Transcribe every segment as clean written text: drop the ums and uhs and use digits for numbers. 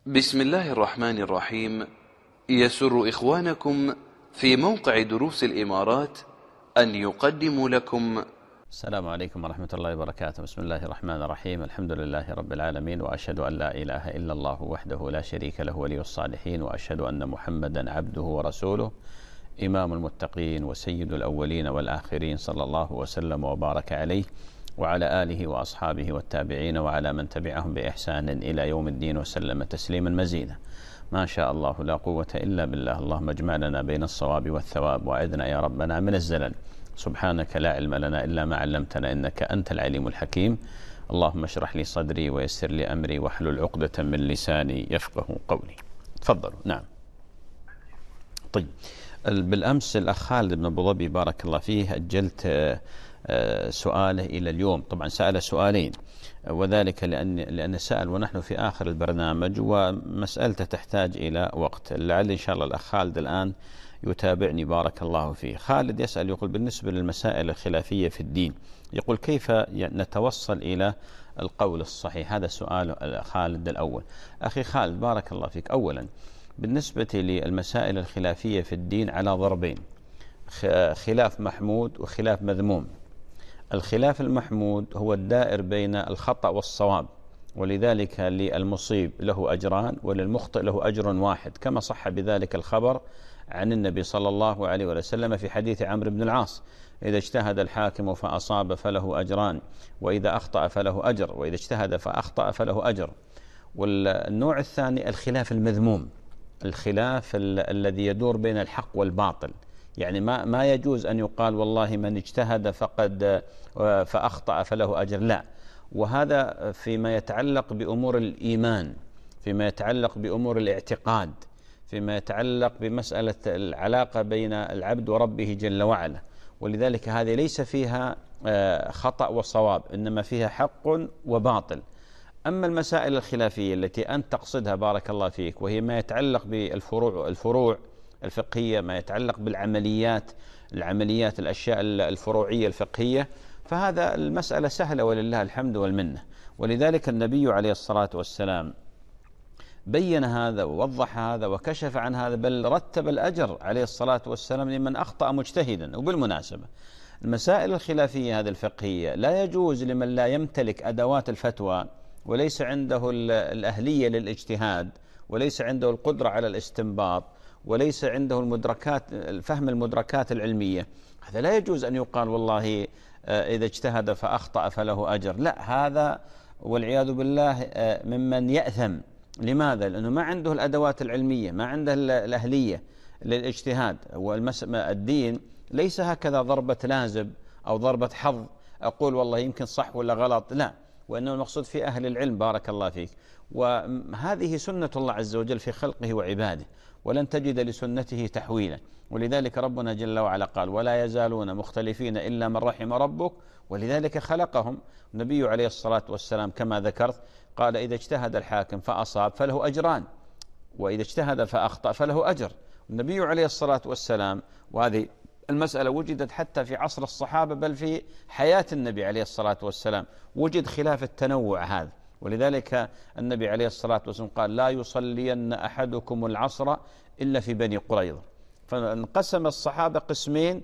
بسم الله الرحمن الرحيم. يسر إخوانكم في موقع دروس الإمارات أن يقدموا لكم. السلام عليكم ورحمة الله وبركاته. بسم الله الرحمن الرحيم. الحمد لله رب العالمين، وأشهد أن لا إله إلا الله وحده لا شريك له ولي الصالحين، وأشهد أن محمدا عبده ورسوله إمام المتقين وسيد الأولين والآخرين، صلى الله وسلم وبارك عليه وعلى آله وأصحابه والتابعين وعلى من تبعهم بإحسان إلى يوم الدين، وسلم تسليما مزيدا. ما شاء الله لا قوة إلا بالله. اللهم اجمعنا بين الصواب والثواب، وأعذنا يا ربنا من الزلل. سبحانك لا علم لنا إلا ما علمتنا، إنك أنت العليم الحكيم. اللهم اشرح لي صدري ويسر لي أمري واحلل عقدة من لساني يفقه قولي. تفضلوا. نعم. طيب، بالأمس الأخ خالد بن أبو ظبي بارك الله فيه أجلت سؤاله إلى اليوم. طبعا سأل سؤالين، وذلك لأن سأل ونحن في آخر البرنامج، ومسألته تحتاج إلى وقت. لعل إن شاء الله الأخ خالد الآن يتابعني بارك الله فيه. خالد يسأل يقول: بالنسبة للمسائل الخلافية في الدين، يقول كيف نتوصل إلى القول الصحيح؟ هذا سؤال خالد الأول. أخي خالد بارك الله فيك، أولا بالنسبة للمسائل الخلافية في الدين على ضربين: خلاف محمود وخلاف مذموم. الخلاف المحمود هو الدائر بين الخطأ والصواب، ولذلك للمصيب له أجران وللمخطئ له أجر واحد، كما صح بذلك الخبر عن النبي صلى الله عليه وسلم في حديث عمرو بن العاص: إذا اجتهد الحاكم فأصاب فله أجران، وإذا أخطأ فله أجر، وإذا اجتهد فأخطأ فله أجر. والنوع الثاني الخلاف المذموم، الخلاف الذي يدور بين الحق والباطل. يعني ما يجوز أن يقال والله من اجتهد فأخطأ فله أجر، لا. وهذا فيما يتعلق بأمور الإيمان، فيما يتعلق بأمور الاعتقاد، فيما يتعلق بمسألة العلاقة بين العبد وربه جل وعلا. ولذلك هذه ليس فيها خطأ وصواب، إنما فيها حق وباطل. أما المسائل الخلافية التي أنت تقصدها بارك الله فيك، وهي ما يتعلق بالفروع الفقهية، ما يتعلق بالعمليات، الأشياء الفروعية الفقهية، فهذا المسألة سهلة ولله الحمد والمنة. ولذلك النبي عليه الصلاة والسلام بين هذا ووضح هذا وكشف عن هذا، بل رتب الأجر عليه الصلاة والسلام لمن أخطأ مجتهدا. وبالمناسبة المسائل الخلافية هذه الفقهية لا يجوز لمن لا يمتلك أدوات الفتوى، وليس عنده الأهلية للاجتهاد، وليس عنده القدرة على الاستنباط، وليس عنده فهم المدركات العلمية، هذا لا يجوز أن يقال والله إذا اجتهد فأخطأ فله أجر. لا، هذا والعياذ بالله ممن يأثم. لماذا؟ لأنه ما عنده الأدوات العلمية، ما عنده الأهلية للاجتهاد. والدين ليس هكذا ضربة لازب أو ضربة حظ أقول والله يمكن صح ولا غلط، لا. وإنه المقصود في أهل العلم بارك الله فيك. وهذه سنة الله عز وجل في خلقه وعباده، ولن تجد لسنته تحويلا. ولذلك ربنا جل وعلا قال: ولا يزالون مختلفين إلا من رحم ربك، ولذلك خلقهم. النبي عليه الصلاة والسلام كما ذكرت قال: إذا اجتهد الحاكم فأصاب فله أجران، وإذا اجتهد فأخطأ فله أجر. النبي عليه الصلاة والسلام، وهذه المسألة وجدت حتى في عصر الصحابة، بل في حياة النبي عليه الصلاة والسلام وجد خلاف التنوع هذا. ولذلك النبي عليه الصلاة والسلام قال: لا يصلين أحدكم العصر إلا في بني قريظة. فانقسم الصحابة قسمين،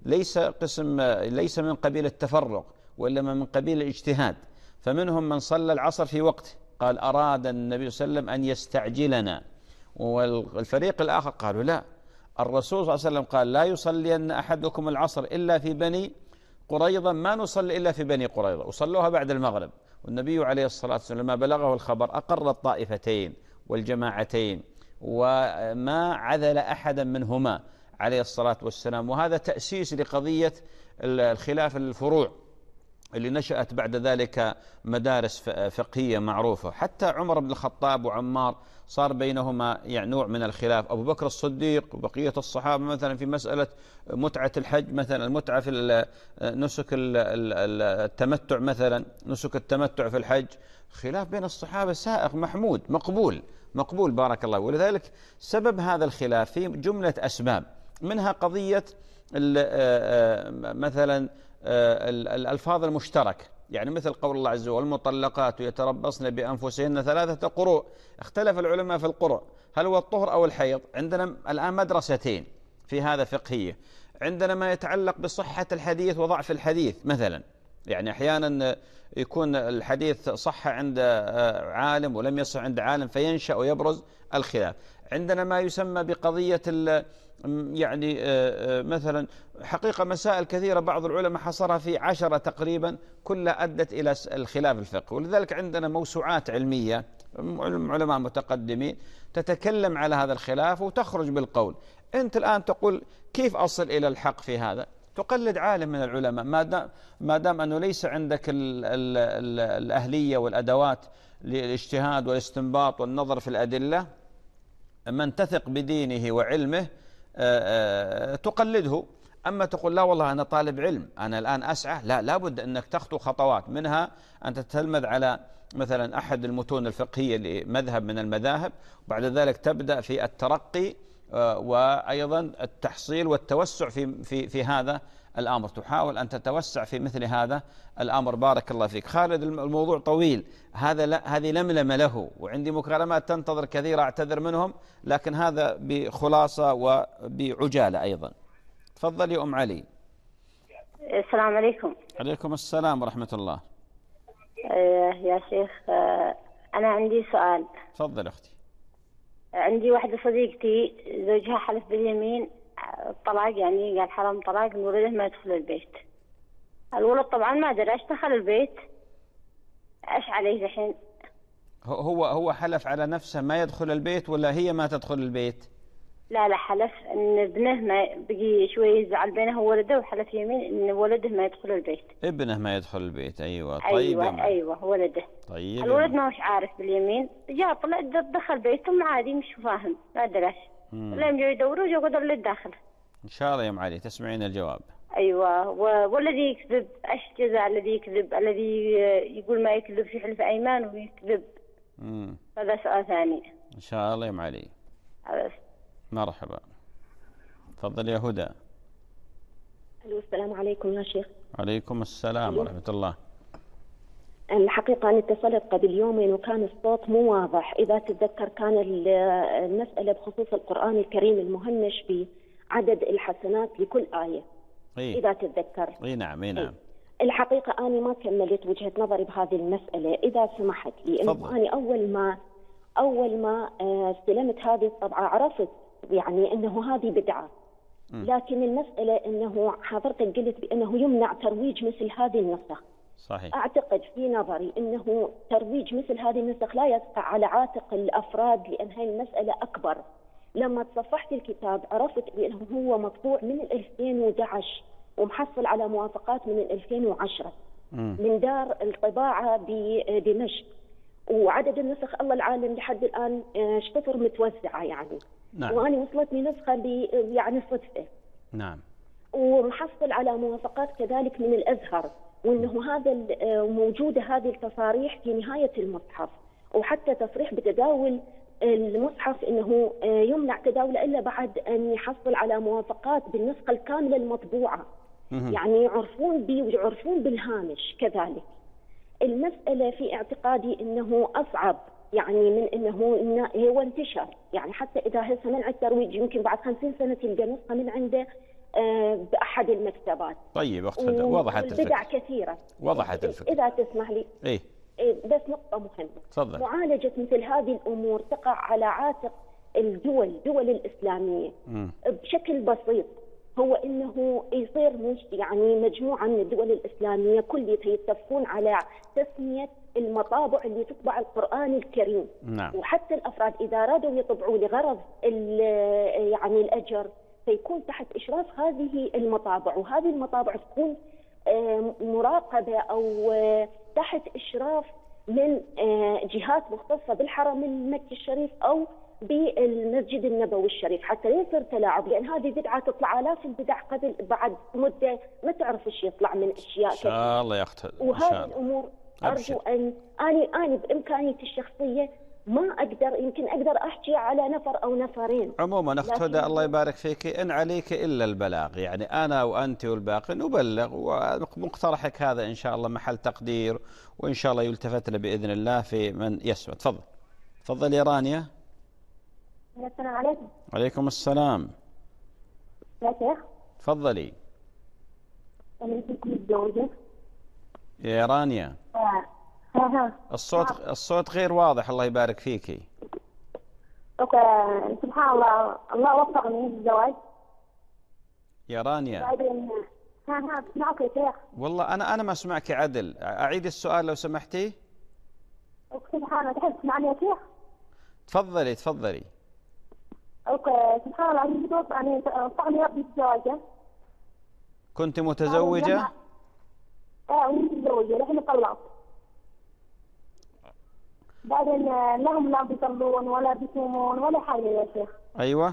ليس من قبيل التفرق، وإنما من قبيل الاجتهاد. فمنهم من صلى العصر في وقته، قال: أراد النبي صلى الله عليه وسلم أن يستعجلنا. والفريق الآخر قالوا: لا، الرسول صلى الله عليه وسلم قال: لا يصلين أحدكم العصر إلا في بني قريظة، ما نصلي إلا في بني قريظة، وصلوها بعد المغرب. والنبي عليه الصلاة والسلام لما بلغه الخبر أقر الطائفتين والجماعتين، وما عذل أحدا منهما عليه الصلاة والسلام. وهذا تأسيس لقضية الخلاف الفروع اللي نشأت بعد ذلك مدارس فقهية معروفة. حتى عمر بن الخطاب وعمار صار بينهما يعني نوع من الخلاف. أبو بكر الصديق وبقية الصحابة مثلا في مسألة متعة الحج، مثلا المتعة في نسك التمتع، مثلا نسك التمتع في الحج، خلاف بين الصحابة سائغ محمود مقبول بارك الله. ولذلك سبب هذا الخلاف في جملة أسباب، منها قضية مثلا الألفاظ المشتركة. يعني مثل قول الله عز وجل والمطلقات يتربصن بأنفسهن 3 قروء. اختلف العلماء في القرء هل هو الطهر أو الحيض. عندنا الآن مدرستين في هذا فقهية. عندنا ما يتعلق بصحة الحديث وضعف الحديث مثلا، يعني أحيانا يكون الحديث صح عند عالم ولم يصح عند عالم فينشأ ويبرز الخلاف. عندنا ما يسمى بقضية يعني مثلا حقيقة مسائل كثيرة بعض العلماء حصرها في 10 تقريبا كلها أدت إلى الخلاف الفقهي. ولذلك عندنا موسوعات علمية علماء متقدمين تتكلم على هذا الخلاف وتخرج بالقول. أنت الآن تقول كيف أصل إلى الحق في هذا؟ تقلد عالم من العلماء ما دام أنه ليس عندك الأهلية والأدوات للاجتهاد والاستنباط والنظر في الأدلة، من تثق بدينه وعلمه تقلده. أما تقول لا والله أنا طالب علم أنا الآن أسعى، لا، لابد أنك تخطو خطوات، منها أن تتلمذ على مثلا أحد المتون الفقهية لمذهب من المذاهب، وبعد ذلك تبدأ في الترقي وأيضا التحصيل والتوسع في هذا الأمر. تحاول أن تتوسع في مثل هذا الأمر. بارك الله فيك خالد. الموضوع طويل، هذه لملمة له، وعندي مكالمات تنتظر كثيرة أعتذر منهم، لكن هذا بخلاصة وبعجالة أيضا. تفضل يا أم علي. السلام عليكم. عليكم السلام ورحمة الله. يا شيخ أنا عندي سؤال. تفضل أختي. عندي واحدة صديقتي زوجها حلف باليمين طلاق، يعني قال حرام طلاق إن ولده ما يدخل البيت. الولد طبعا ما درى ايش دخل البيت، ايش عليه الحين؟ هو حلف على نفسه ما يدخل البيت ولا هي ما تدخل البيت؟ لا حلف ان ابنه ما بقي شوي يزعل بينه وولده، وحلف يمين ان ولده ما يدخل البيت. ابنه ما يدخل البيت. ايوه طيب. ايوه ولده. طيب الولد ما هوش عارف باليمين، جاء طلع دخل بيتهم عادي مش فاهم ما دراش. لين جاوا يدوروا جو قدر للداخل. ان شاء الله يا ام علي تسمعين الجواب. ايوه. والذي يكذب ايش جزاء الذي يكذب؟ الذي يقول ما يكذب في حلف ايمان ويكذب. هذا سؤال ثاني. ان شاء الله يا ام علي. مرحبا. تفضل يا هدى. السلام عليكم يا شيخ. عليكم السلام ورحمة الله. الحقيقة أنا اتصلت قبل يومين وكان الصوت مو واضح. إذا تتذكر كان المسألة بخصوص القرآن الكريم المهمش بعدد الحسنات لكل آية. إذا تتذكر. نعم. الحقيقة أنا ما كملت وجهة نظري بهذه المسألة. إذا سمحت لي إنه أنا أول ما استلمت هذه الطبعة عرفت يعني أنه هذه بدعة. لكن المسألة أنه حضرتك قلت بأنه يمنع ترويج مثل هذه النسخ. صحيح. أعتقد في نظري أنه ترويج مثل هذه النسخ لا يقع على عاتق الأفراد، لأن هاي المسألة أكبر. لما تصفحت الكتاب عرفت بأنه هو مطبوع من 2011 ومحصل على موافقات من 2010 من دار الطباعة بدمشق، وعدد النسخ الله العالم لحد الآن شطر متوزعة يعني. نعم. وأنا وصلتني نسخة يعني صدفة. نعم. ومحصل على موافقات كذلك من الأزهر، وأنه هذا موجودة هذه التصاريح في نهاية المصحف، وحتى تصريح بتداول المصحف أنه يمنع تداوله إلا بعد أن يحصل على موافقات بالنسخة الكاملة المطبوعة. يعني يعرفون بالهامش كذلك. المسألة في اعتقادي أنه أصعب يعني من أنه هو انتشر، يعني حتى إذا هسه منع الترويج يمكن بعد 50 سنة تلقى نسخة من عنده بأحد المكتبات. طيب أخت وضحت الفكرة. بدع كثيرة. وضحت الفكرة. إذا تسمح لي. بس نقطة مهمة. تفضل. معالجة مثل هذه الأمور تقع على عاتق الدول الإسلامية بشكل بسيط، هو انه يصير يعني مجموعه من الدول الاسلاميه كلها يتفقون على تسميه المطابع اللي تطبع القران الكريم. نعم. وحتى الافراد اذا ارادوا يطبعوا لغرض يعني الاجر فيكون تحت اشراف هذه المطابع، وهذه المطابع تكون مراقبه او تحت اشراف من جهات مختصه بالحرم المكي الشريف او بالمسجد النبوي الشريف، حتى لا يصير تلاعب، لان هذه بدعه تطلع الاف البدع قبل بعد مده ما تعرف ايش يطلع من اشياء ان شاء الله يا اخت. وهذه الامور ارجو ان اني بامكانيتي الشخصيه ما أقدر، يمكن أقدر أحكي على نفر أو نفرين. عموما أخت هدى الله يبارك فيك، إن عليك إلا البلاغ، يعني أنا وأنت والباقي نبلغ، ومقترحك هذا إن شاء الله محل تقدير، وإن شاء الله يلتفت له بإذن الله في من يسمع. تفضل تفضل يا رانيا. السلام عليكم. عليكم السلام. يا شيخ. تفضلي. أنا كنت متزوجة. يا رانيا. الصوت غير واضح، الله يبارك فيكي. سبحان الله، الله وفقني للزواج. يا رانيا. بعدين بسمعك يا شيخ. والله أنا ما أسمعك عدل، أعيد السؤال لو سمحتي. سبحان الله، تحب تسمعني يا شيخ؟ تفضلي تفضلي. سبحان الله، أنا وفقني ربي الزواج. كنت متزوجة؟ متزوجة، لكن طلقت. بعدين لهم لا بيصلون ولا بيصومون ولا حاجة يا شيخ. أيوة.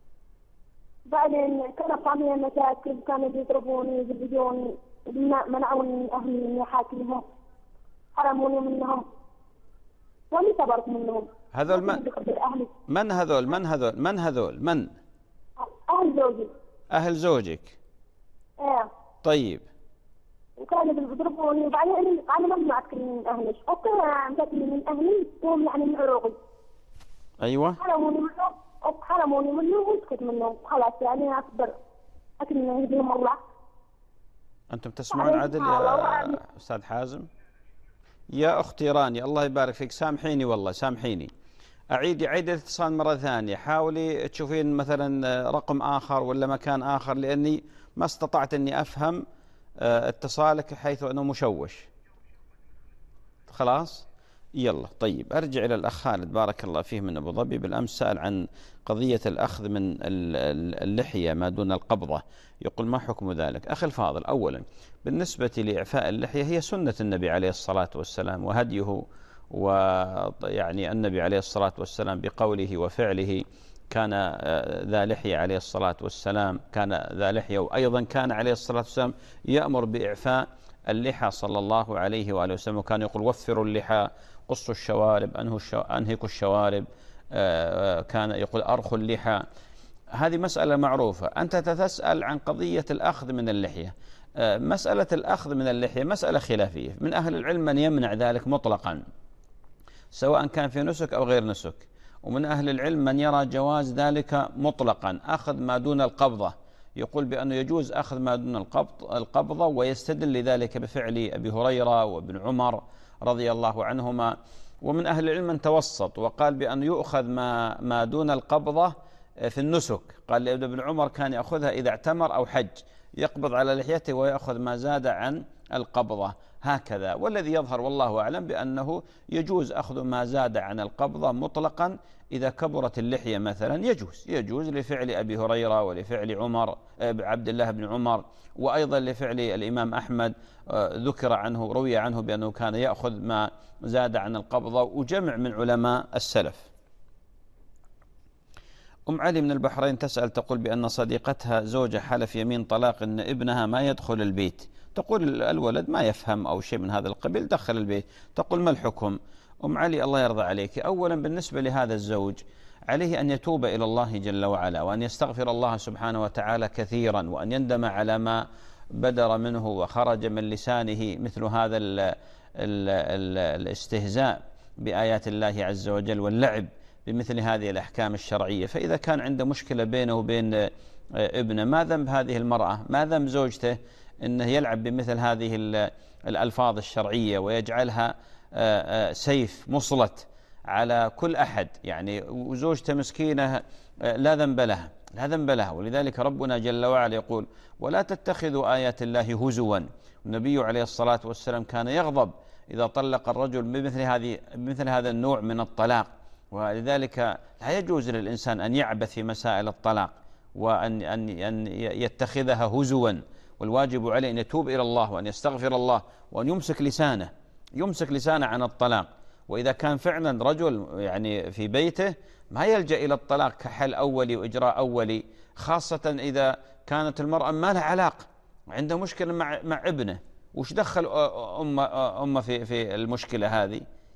بعدين كانت عاملة مشاكل، كانوا بيضربوني يزبدوني، منعوني أهلي من يحاكمهم، حرموني منهم، وأنا صبرت منهم. هذول من هذول؟ من؟ أهل زوجي. أهل زوجك؟ إيه. طيب. وكانوا بيضربوني، وبعدين أنا ما سمعت كلمة من أهلي، وكان مشاكل من أهلي وهم يعني من عروقي. أيوة. حرموني منه واسكت منه، خلاص يعني أكبر لكن يهديهم الله. أنتم تسمعون عدل يا أستاذ حازم؟ يا أختي رانيا الله يبارك فيك، سامحيني والله سامحيني، عيد الاتصال مرة ثانية، حاولي تشوفين مثلا رقم آخر ولا مكان آخر، لأني ما استطعت أني أفهم اتصالك حيث أنه مشوش. خلاص يلا. طيب أرجع إلى الأخ خالد بارك الله فيه من أبو ظبي، بالأمس سأل عن قضية الأخذ من اللحية ما دون القبضة، يقول ما حكم ذلك؟ أخي الفاضل، أولا بالنسبة لإعفاء اللحية هي سنة النبي عليه الصلاة والسلام وهديه، ويعني النبي عليه الصلاة والسلام بقوله وفعله كان ذا لحية عليه الصلاة والسلام، كان ذا لحية، وأيضا كان عليه الصلاة والسلام يأمر بإعفاء اللحى صلى الله عليه وآله وسلم، وكان يقول وفروا اللحى، قصوا الشوارب، أنهكوا الشوارب، كان يقول أرخوا اللحى. هذه مسألة معروفة. أنت تسأل عن قضية الأخذ من اللحية. مسألة الأخذ من اللحية مسألة خلافية، من أهل العلم من يمنع ذلك مطلقا سواء كان في نسك أو غير نسك، ومن أهل العلم من يرى جواز ذلك مطلقا، أخذ ما دون القبضة، يقول بأنه يجوز أخذ ما دون القبضة، ويستدل لذلك بفعل أبي هريرة وابن عمر رضي الله عنهما. ومن أهل العلم من توسط وقال بأنه يؤخذ ما دون القبضة في النسك، قال ابن عمر كان يأخذها إذا اعتمر أو حج، يقبض على لحيته ويأخذ ما زاد عن القبضة هكذا. والذي يظهر والله أعلم بأنه يجوز أخذ ما زاد عن القبضة مطلقا إذا كبرت اللحية مثلا، يجوز لفعل أبي هريرة ولفعل عبد الله بن عمر، وأيضا لفعل الإمام أحمد، ذكر عنه روي عنه بأنه كان يأخذ ما زاد عن القبضة، وجمع من علماء السلف. أم علي من البحرين تسأل تقول بأن صديقتها زوجة حلف يمين طلاق أن ابنها ما يدخل البيت، تقول الولد ما يفهم أو شيء من هذا القبيل دخل البيت، تقول ما الحكم؟ أم علي الله يرضى عليك، أولا بالنسبة لهذا الزوج عليه أن يتوب إلى الله جل وعلا، وأن يستغفر الله سبحانه وتعالى كثيرا، وأن يندم على ما بدر منه وخرج من لسانه مثل هذا الاستهزاء بآيات الله عز وجل واللعب بمثل هذه الأحكام الشرعية. فإذا كان عنده مشكلة بينه وبين ابنه، ما ذنب هذه المرأة، ما ذنب زوجته أنه يلعب بمثل هذه الألفاظ الشرعية ويجعلها سيف مسلط على كل أحد، يعني وزوجته مسكينة لا ذنب لها. ولذلك ربنا جل وعلا يقول ولا تتخذوا آيات الله هزوا، والنبي عليه الصلاة والسلام كان يغضب إذا طلق الرجل بمثل هذا النوع من الطلاق، ولذلك لا يجوز للإنسان أن يعبث في مسائل الطلاق وأن يتخذها هزوا، والواجب عليه أن يتوب إلى الله وأن يستغفر الله وأن يمسك لسانه عن الطلاق. وإذا كان فعلا رجل يعني في بيته ما يلجأ إلى الطلاق كحل أولي وإجراء أولي، خاصة إذا كانت المرأة ما لها علاقة، عنده مشكلة مع ابنه، وش دخل أمه في المشكلة هذه؟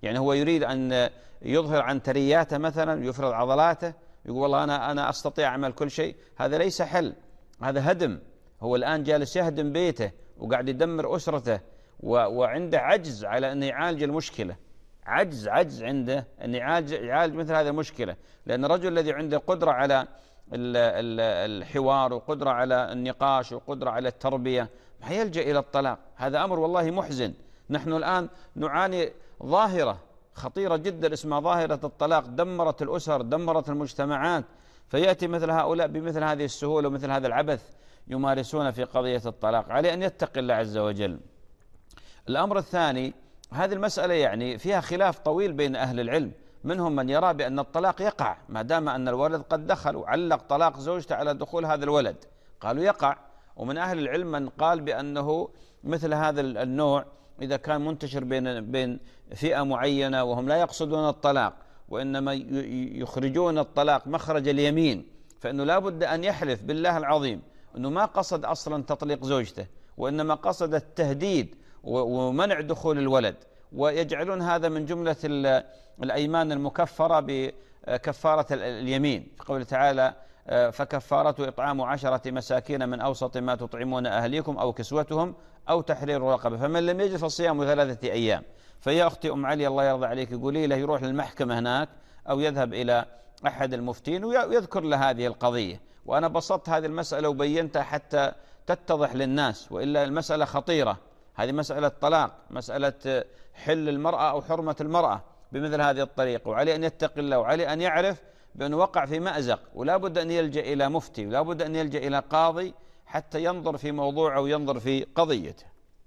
يعني هو يريد أن يظهر عن ثرياته مثلا، يفرض عضلاته، يقول والله أنا أستطيع أعمل كل شيء. هذا ليس حل، هذا هدم. هو الآن جالس يهدم بيته وقاعد يدمر أسرته، وعنده عجز على أن يعالج المشكلة، عجز عنده أن يعالج مثل هذه المشكلة. لأن الرجل الذي عنده قدرة على الحوار وقدرة على النقاش وقدرة على التربية يلجأ إلى الطلاق. هذا أمر والله محزن. نحن الآن نعاني ظاهرة خطيرة جدا اسمها ظاهرة الطلاق، دمرت الأسر، دمرت المجتمعات. فيأتي مثل هؤلاء بمثل هذه السهولة ومثل هذا العبث يمارسون في قضية الطلاق. عليه أن يتقي الله عز وجل. الأمر الثاني، هذه المسألة يعني فيها خلاف طويل بين أهل العلم. منهم من يرى بأن الطلاق يقع ما دام أن الولد قد دخل، وعلق طلاق زوجته على دخول هذا الولد، قالوا يقع. ومن أهل العلم من قال بأنه مثل هذا النوع إذا كان منتشر بين فئة معينة وهم لا يقصدون الطلاق وإنما يخرجون الطلاق مخرج اليمين، فإنه لا بد أن يحلف بالله العظيم أنه ما قصد أصلا تطليق زوجته، وإنما قصد التهديد ومنع دخول الولد، ويجعلون هذا من جملة الأيمان المكفرة بكفارة اليمين، في قوله تعالى فكفارة إطعام 10 مساكين من أوسط ما تطعمون أهليكم أو كسوتهم أو تحرير رقبة، فمن لم يجد فصيام 3 أيام. فيا أختي أم علي الله يرضى عليك، قولي له يروح للمحكمة هناك أو يذهب إلى أحد المفتين ويذكر له هذه القضية. وأنا بسطت هذه المسألة وبينتها حتى تتضح للناس، وإلا المسألة خطيرة. هذه مسألة طلاق، مسألة حل المرأة أو حرمة المرأة بمثل هذه الطريقة، وعليه أن يتقي الله، وعليه أن يعرف بأنه وقع في مأزق، ولا بد أن يلجأ إلى مفتي، ولا بد أن يلجأ إلى قاضي حتى ينظر في موضوعه وينظر في قضيته.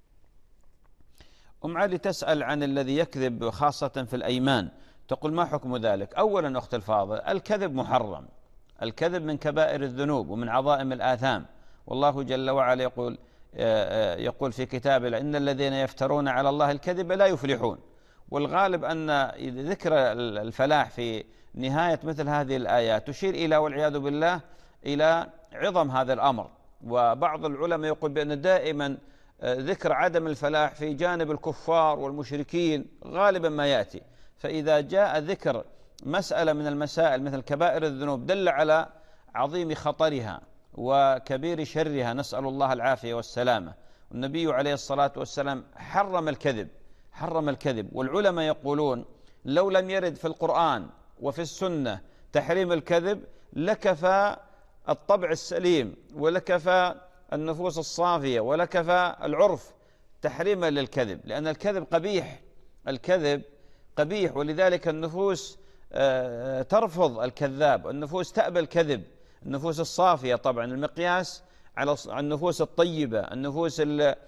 أم علي تسأل عن الذي يكذب خاصة في الأيمان، تقول ما حكم ذلك؟ أولا أخت الفاضل، الكذب محرم، الكذب من كبائر الذنوب ومن عظائم الآثام، والله جل وعلا يقول في كتابه إن الذين يفترون على الله الكذب لا يفلحون. والغالب أن ذكر الفلاح في نهاية مثل هذه الآيات تشير إلى والعياذ بالله إلى عظم هذا الأمر. وبعض العلماء يقول بأن دائما ذكر عدم الفلاح في جانب الكفار والمشركين غالبا ما يأتي، فإذا جاء ذكر مسألة من المسائل مثل كبائر الذنوب دل على عظيم خطرها وكبير شرها، نسأل الله العافية والسلامة. النبي عليه الصلاة والسلام حرم الكذب، والعلماء يقولون لو لم يرد في القرآن وفي السنة تحريم الكذب لكفى الطبع السليم ولكفى النفوس الصافية ولكفى العرف تحريما للكذب، لأن الكذب قبيح، ولذلك النفوس ترفض الكذاب، النفوس تأبى الكذب، النفوس الصافية طبعا المقياس على النفوس الطيبة، النفوس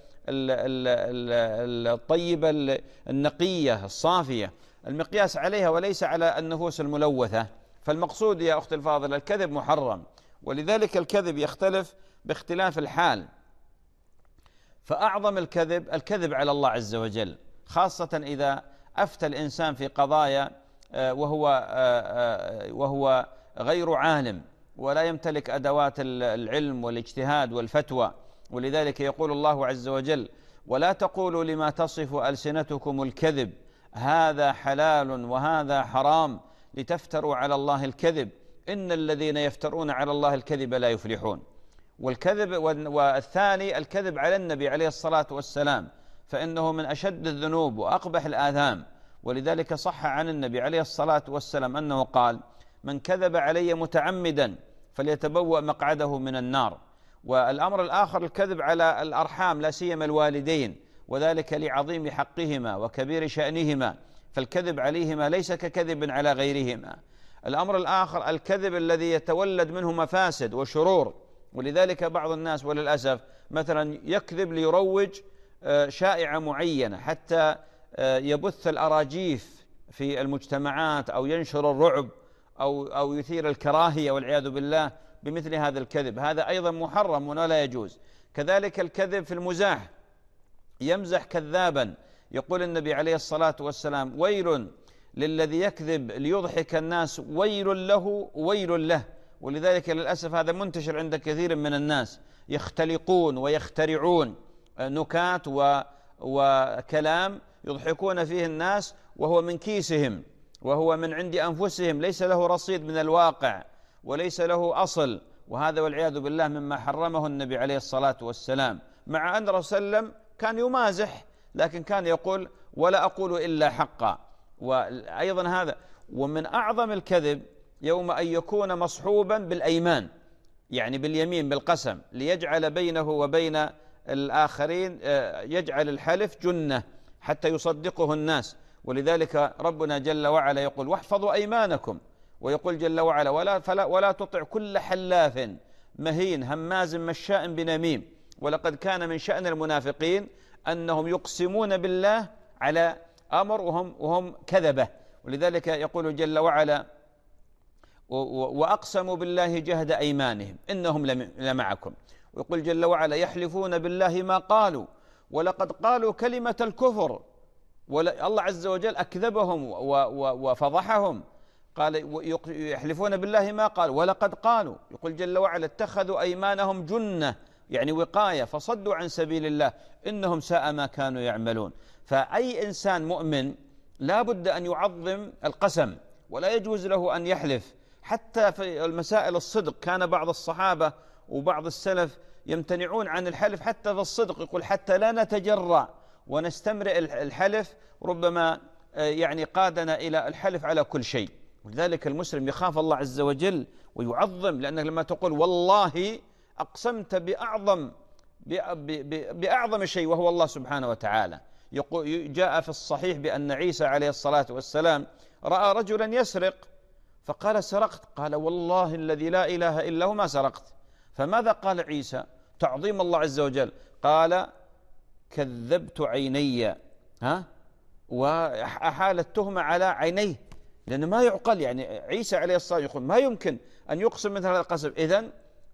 الطيبة النقية الصافية، المقياس عليها وليس على النفوس الملوثة. فالمقصود يا أخت الفاضلة الكذب محرم، ولذلك الكذب يختلف باختلاف الحال. فأعظم الكذب على الله عز وجل، خاصة إذا أفتى الإنسان في قضايا وهو غير عالم ولا يمتلك أدوات العلم والاجتهاد والفتوى. ولذلك يقول الله عز وجل ولا تقولوا لما تصف ألسنتكم الكذب هذا حلال وهذا حرام لتفتروا على الله الكذب إن الذين يفترون على الله الكذب لا يفلحون. والثاني الكذب على النبي عليه الصلاة والسلام، فإنه من أشد الذنوب وأقبح الآثام. ولذلك صح عن النبي عليه الصلاة والسلام أنه قال من كذب علي متعمدا فليتبوأ مقعده من النار. والأمر الآخر الكذب على الأرحام لا سيما الوالدين، وذلك لعظيم حقهما وكبير شأنهما، فالكذب عليهما ليس ككذب على غيرهما. الأمر الآخر الكذب الذي يتولد منه مفاسد وشرور، ولذلك بعض الناس وللأسف مثلا يكذب ليروج شائعة معينة حتى يبث الأراجيف في المجتمعات أو ينشر الرعب أو يثير الكراهية والعياذ بالله بمثل هذا الكذب، هذا أيضا محرم ولا يجوز. كذلك الكذب في المزاح، يمزح كذابا، يقول النبي عليه الصلاة والسلام ويل للذي يكذب ليضحك الناس ويل له. ولذلك للأسف هذا منتشر عند كثير من الناس، يختلقون ويخترعون نكات وكلام يضحكون فيه الناس وهو من كيسهم وهو من عند أنفسهم، ليس له رصيد من الواقع وليس له أصل، وهذا والعياذ بالله مما حرمه النبي عليه الصلاة والسلام، مع أن الرسول صلى الله عليه وسلم كان يمازح لكن كان يقول ولا أقول إلا حقا. وأيضا هذا ومن أعظم الكذب يوم أن يكون مصحوبا بالأيمان، يعني باليمين بالقسم، ليجعل بينه وبين الآخرين يجعل الحلف جنة حتى يصدقه الناس. ولذلك ربنا جل وعلا يقول واحفظوا أيمانكم، ويقول جل وعلا ولا تطع كل حلاف مهين هماز مشاء بنميم. ولقد كان من شأن المنافقين أنهم يقسمون بالله على أمر وهم كذبة. ولذلك يقول جل وعلا وأقسموا بالله جهد أيمانهم إنهم لمعكم. ويقول جل وعلا يحلفون بالله ما قالوا ولقد قالوا كلمة الكفر. الله عز وجل أكذبهم وفضحهم، قال يحلفون بالله ما قالوا ولقد قالوا. يقول جل وعلا اتخذوا أيمانهم جنة، يعني وقاية، فصدوا عن سبيل الله إنهم ساء ما كانوا يعملون. فأي إنسان مؤمن لا بد أن يعظم القسم، ولا يجوز له أن يحلف حتى في المسائل الصدق. كان بعض الصحابة وبعض السلف يمتنعون عن الحلف حتى في الصدق، يقول حتى لا نتجرأ ونستمرئ الحلف، ربما يعني قادنا إلى الحلف على كل شيء. ولذلك المسلم يخاف الله عز وجل ويعظم، لأنك لما تقول والله أقسمت بأعظم شيء وهو الله سبحانه وتعالى. جاء في الصحيح بأن عيسى عليه الصلاة والسلام رأى رجلا يسرق فقال سرقت؟ قال والله الذي لا إله إلا هو ما سرقت. فماذا قال عيسى تعظيم الله عز وجل؟ قال كذبت عيني، وأحال التهمة على عينيه، لأنه ما يعقل. يعني عيسى عليه الصلاة والسلام يقول ما يمكن أن يقسم مثل هذا القسم. إذن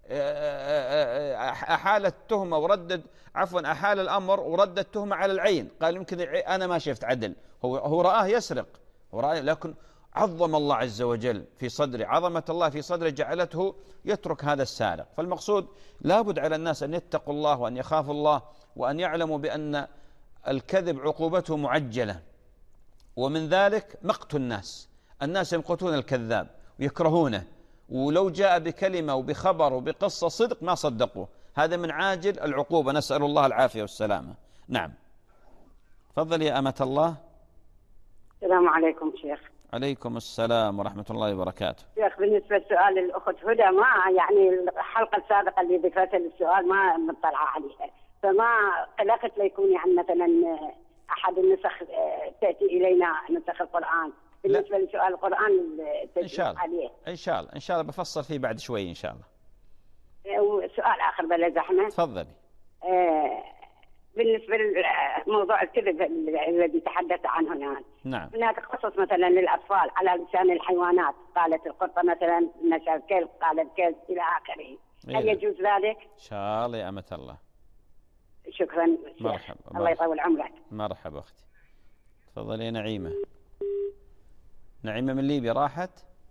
أحال التهمة أحال الأمر ورد التهمة على العين. قال يمكن أنا ما شفت عدل، هو رآه يسرق، لكن عظم الله عز وجل في صدره، عظمة الله في صدره جعلته يترك هذا السارق. فالمقصود لابد على الناس أن يتقوا الله وأن يخافوا الله وأن يعلموا بأن الكذب عقوبته معجلة، ومن ذلك مقت الناس يمقتون الكذاب ويكرهونه، ولو جاء بكلمة وبخبر وبقصة صدق ما صدقوه. هذا من عاجل العقوبة، نسأل الله العافية والسلامة. نعم، تفضل يا أمة الله. السلام عليكم شيخ. عليكم السلام ورحمة الله وبركاته. شيخ بالنسبة لسؤال الأخت هدى، ما يعني الحلقة السابقة اللي ذكرت السؤال ما مطلعة عليها، فما قلقت ليكون يعني مثلا أحد النسخ تأتي إلينا نسخ القرآن بالنسبة لسؤال القرآن إن شاء الله عليه. إن شاء الله بفصل فيه بعد شوي إن شاء الله. وسؤال آخر بلا زحمة. تفضلي. بالنسبة لموضوع الكذب الذي تحدث عنه الآن. نعم. هناك قصص مثلا للأطفال على لسان الحيوانات، قالت القطة مثلا نشا الكلب، قال الكلب إلى آخره. هل يجوز ذلك؟ إن شاء الله يا أمة الله. شكرا. مرحبا. الله يطول عمرك. مرحبا أختي. تفضلي. نعيمة من ليبيا راحت.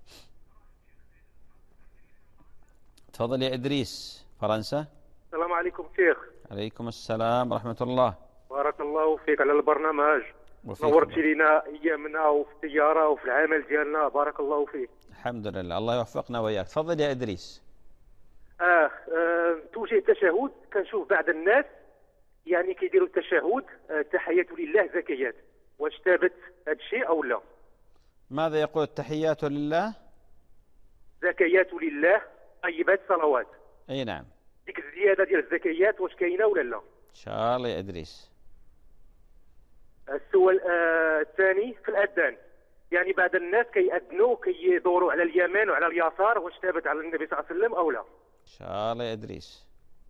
تفضل يا إدريس فرنسا. السلام عليكم شيخ. عليكم السلام ورحمة الله. بارك الله فيك على البرنامج، نورتي لنا أيامنا وفي التجارة وفي العمل ديالنا، بارك الله فيك. الحمد لله، الله يوفقنا وإياك. تفضل يا إدريس. توجيه التشهد، كنشوف بعض الناس يعني كيديروا التشهد تحية لله زكيات، واش ثابت هذا الشيء أو لا؟ ماذا يقول؟ التحيات لله زكيات لله طيبات صلوات. أي نعم. ديك الزيادة ديال الزكيات واش كاينة ولا لا؟ إن شاء الله يا إدريس. السؤال الثاني في الأذان، يعني بعض الناس كيأذنوا كيدوروا على اليمين وعلى اليسار، واش ثابت على النبي صلى الله عليه وسلم أو لا؟ إن شاء الله يا إدريس.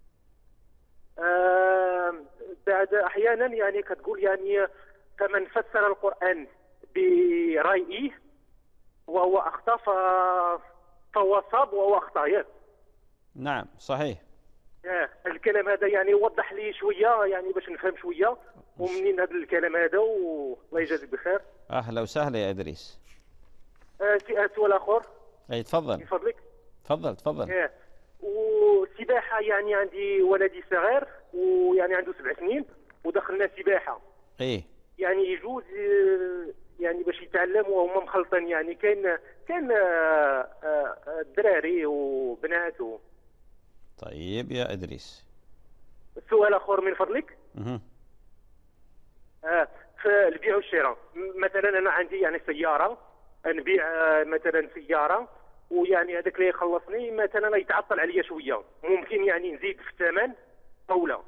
بعد أحيانا يعني كتقول يعني فمن فسر القرآن برأيه وهو أخطأ فهو صاب وهو أخطأ. نعم صحيح. الكلام هذا يعني وضح لي شوية يعني باش نفهم شوية ومنين هذا الكلام هذا، والله يجازيك بخير. أهلا وسهلا يا إدريس. سؤال آخر. أي تفضل. من فضلك. تفضل. والسباحة يعني عندي ولدي صغير ويعني عنده 7 سنين ودخلنا سباحة. إيه. يعني يجوز يعني باش يتعلموا وهم مخلطين، يعني كان الدراري وبنات طيب يا إدريس، سؤال اخر من فضلك. في البيع والشراء، مثلا انا عندي يعني سياره، نبيع مثلا سياره، ويعني هذاك اللي يخلصني مثلا يتعطل عليا شويه، ممكن يعني نزيد في الثمن او لا؟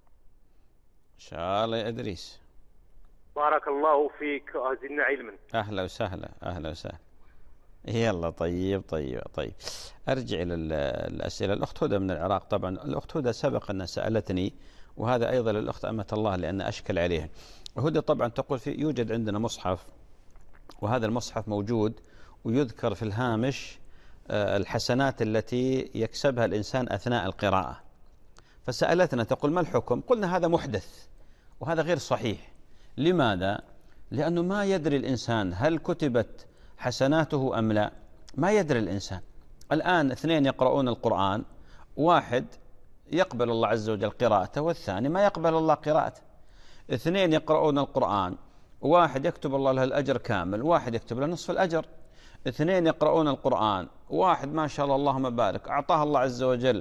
إن شاء الله يا إدريس. بارك الله فيك، زدنا علما. أهلا وسهلا، أهلا وسهلا. يلا طيب. أرجع إلى الأسئلة. الأخت هدى من العراق، طبعا الأخت هدى سبق أن سألتني، وهذا أيضا للأخت أمة الله لأن أشكل عليها. هدى طبعا تقول يوجد عندنا مصحف، وهذا المصحف موجود ويذكر في الهامش الحسنات التي يكسبها الإنسان أثناء القراءة. فسألتنا تقول ما الحكم؟ قلنا هذا محدث وهذا غير صحيح. لماذا؟ لأنه ما يدري الإنسان هل كتبت حسناته أم لا، ما يدري الإنسان. الآن اثنين يقرؤون القرآن، واحد يقبل الله عز وجل قراءته والثاني ما يقبل الله قراءته. اثنين يقرؤون القرآن، واحد يكتب الله له الأجر كامل، واحد يكتب له نصف الأجر. اثنين يقرؤون القرآن، واحد ما شاء الله اللهم بارك أعطاه الله عز وجل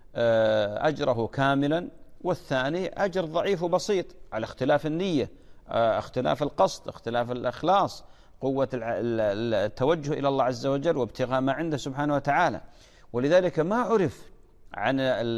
أجره كاملا، والثاني أجر ضعيف وبسيط، على اختلاف النية، اختلاف القصد، اختلاف الإخلاص، قوة التوجه إلى الله عز وجل وابتغاء ما عنده سبحانه وتعالى. ولذلك ما عرف عن